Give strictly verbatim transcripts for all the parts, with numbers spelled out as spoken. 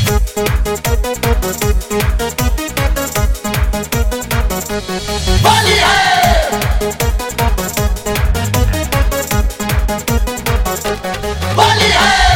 होली है होली है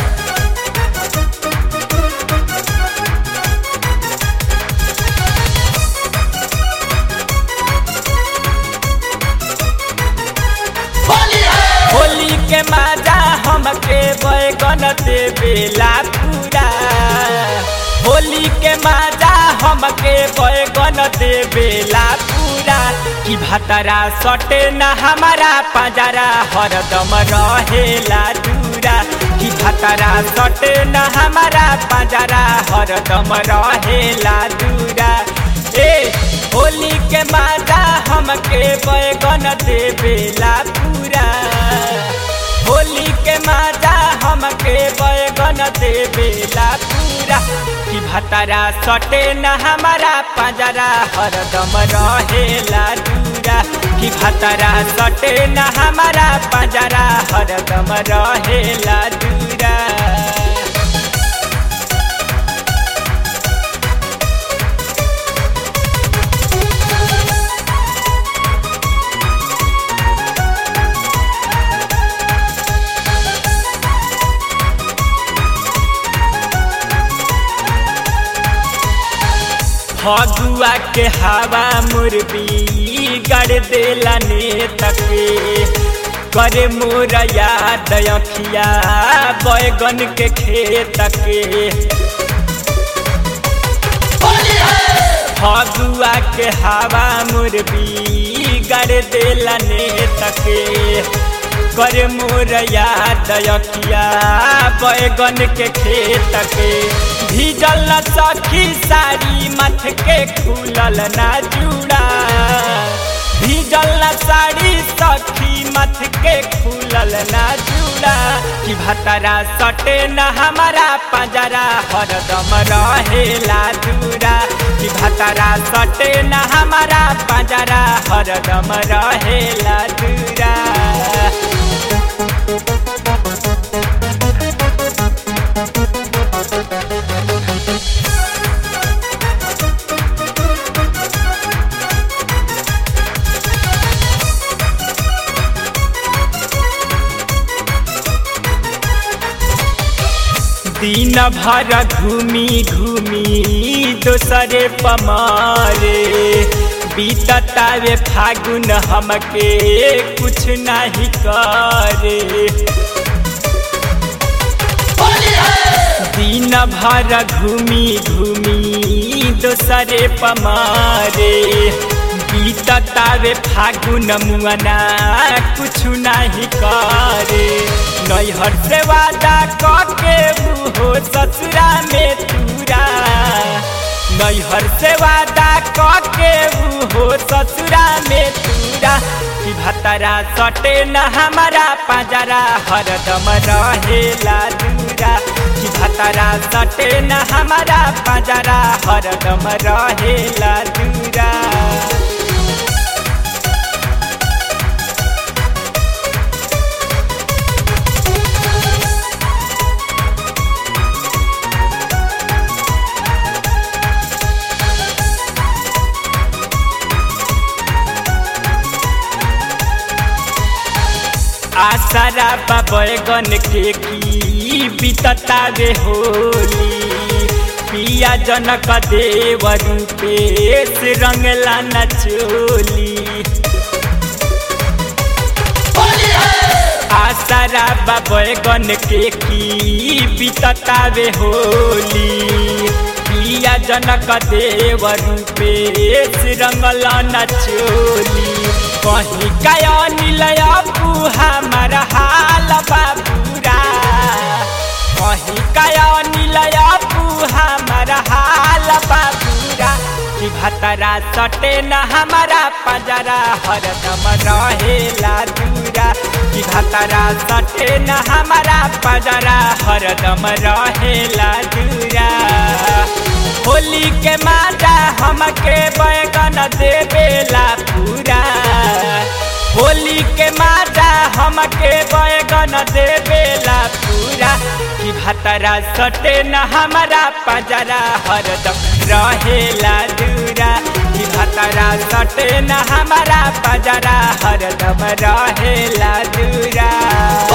होली के मजा हमके बैगन देवेला पूरा। होली के मजा हमके बैगन देवेला पूरा। कि भतरा सटे न हमारा पंजरा हरदम रहेला दूरा। कि भतरा सटे न हमारा पंजरा हरदम रहेला दूरा। ए होली के मजा हमके बैगन देवेला पूरा। होली के मजा हमके बैगन देवेला पूरा। कि भतरा सटे न हमारा पंजरा हरदम रहेला दूरा। कि भतरा सटे न हमारा पंजरा हरदम रहेला दूरा। फगुआ के हवा मुरबी गड़ देला नेतके। करे मोर याद अखिया बैगन के खेत के। फगुआ के हवा मुरबी गड़ देला नेतके। करे मोर याद अखिया बैगन के खेत के। भीजल न सखी साड़ी मथ के खुलल ना जुड़ा। भीजल न साड़ी सखी मथ के खुलल ना जुड़ा। कि भतरा सटे न हमारा पंजरा हरदम रहेला दूरा। कि भतरा सटे न हमारा पंजरा हरदम रहेला दूरा। दिन भर घूमी घूमी दोसरे पमारे। बीततावे फागुन हमके कुछ नहीं करे। दिन भर घूमी घूमी दोसरे पमारे। बीततावे फागुन मुअना कुछ नहीं करे। नैहर से वादा करके हो ससुरा में तूरा। नैहर से वादा करके हो ससुरा में तूरा। कि भतरा सटे न हमारा पंजरा हरदम रहेला दूरा। कि भतरा सटे न हमारा पंजरा हरदम रहेला दूरा। आसरा बैगन के की बीततावे होली। पिया जनक देव रूपेश रंगला न चोली। आसरा बैगन के की बीततावे होली। पिया जनक देव रूपेश रंगला न चोली। कहीं गया नीलया हमारा हाल बाबूरा। कहीं गया नीलया हमारा हाल बाबूरा। कि भतरा सटे न हमारा पंजरा हरदम रहेला दूरा। कि भतरा सटे न हमारा पंजरा हरदम रहेला दूरा। होली के मजा हमके बैगन देवेला पूरा। होली के मजा हमके बैगन देवेला पूरा कि भतरा सटे न हमारा पजरा हरदम रहेला दूरा कि भतरा सटे न हमारा पजरा हरदम रहेला दूरा।